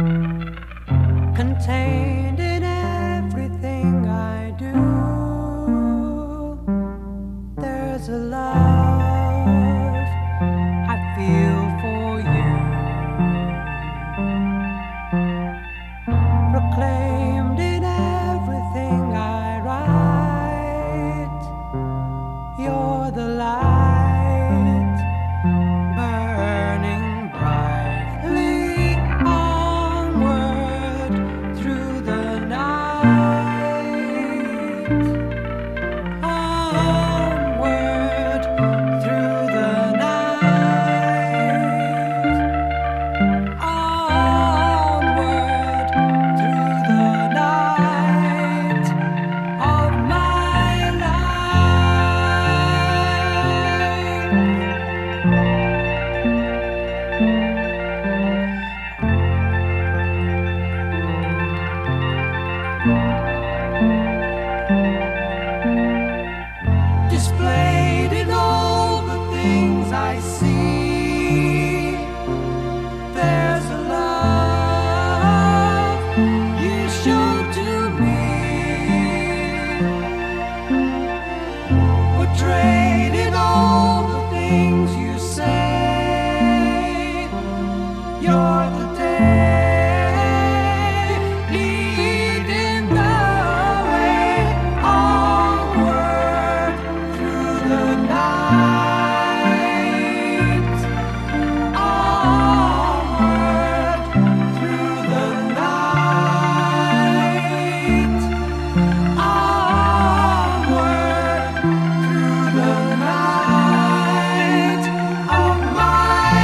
contained in everything I do. There's a love I feel for you, proclaimed in everything I write. You're the light burning brightly onward through the night, onward through the night, onward through the night of my displayed in all the things I see. There's a love you show to me, portrayed in all the things you say. You're the day leading the way onward through the night, onward through the night, onward through the night of my